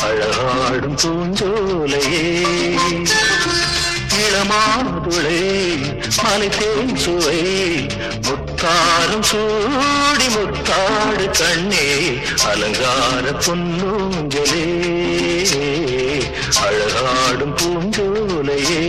அழகாடும் பூஞ்சோலையே இளமாதுளே மலைத்தேன் சுவை முத்தாரும் சூடி முத்தாடு கண்ணே அலங்கார பொன்னூஞ்சலே அழகாடும் பூஞ்சோலையே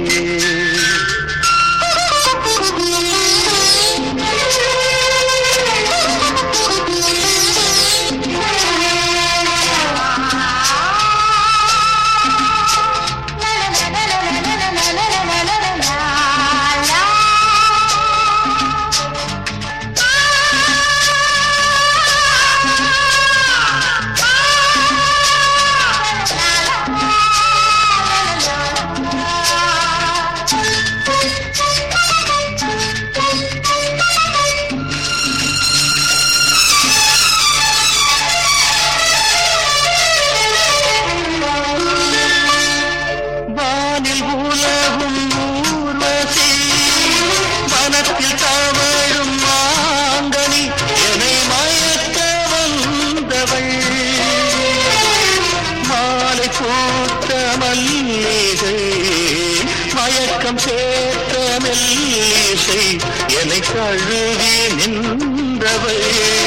மயக்கம் சேர்த்த மெல்லிசை என்னை தழுவி நின்றவை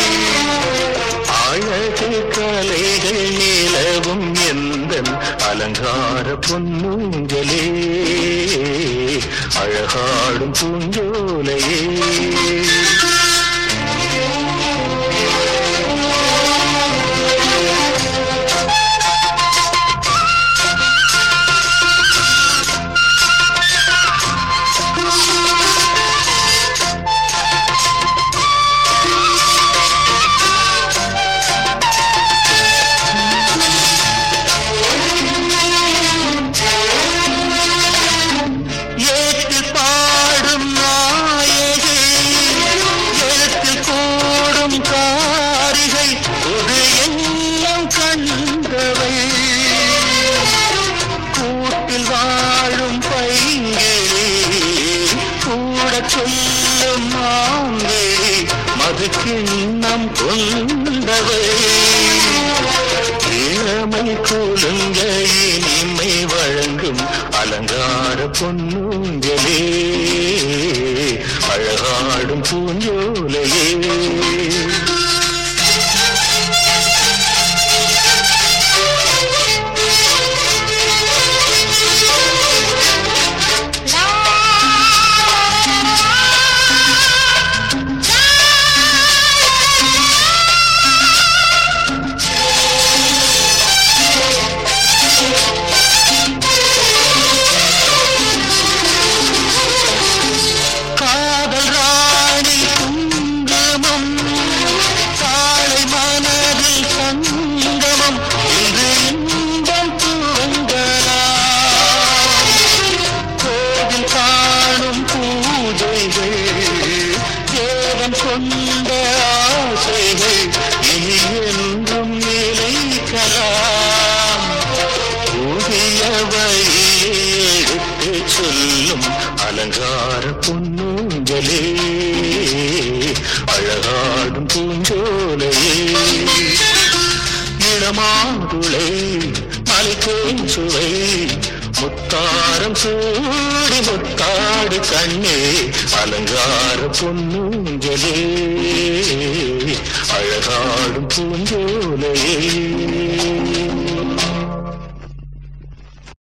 அழகு கலைகள் நிலவும் எந்த அலங்கார பொன்னூஞ்சலே அழகாடும் பூஞ்சோலையே சொல்லும் மாங்கிழி மதுக்கிண்ணம் கொண்டவை இளமை கொழுங்க இனிமை வழங்கும் அலங்கார பொன்னூஞ்சலே அழகாடும் பூஞ்சோலையே கொண்ட ஆசைகள் இனி என்றும் நிலைக்கலாம் புதிய வழியை எடுத்து சொல்லும் அலங்கார பொன்னூஞ்சலே அழகாடும் பூஞ்சோலையே இளமாதுளை மலைத்தேன் சுவை முத்தாரம் சூடி முத்தாடு கண்ணே அலங்கார பொன்னூஞ்சலே அழகாடும் பூஞ்சோலையே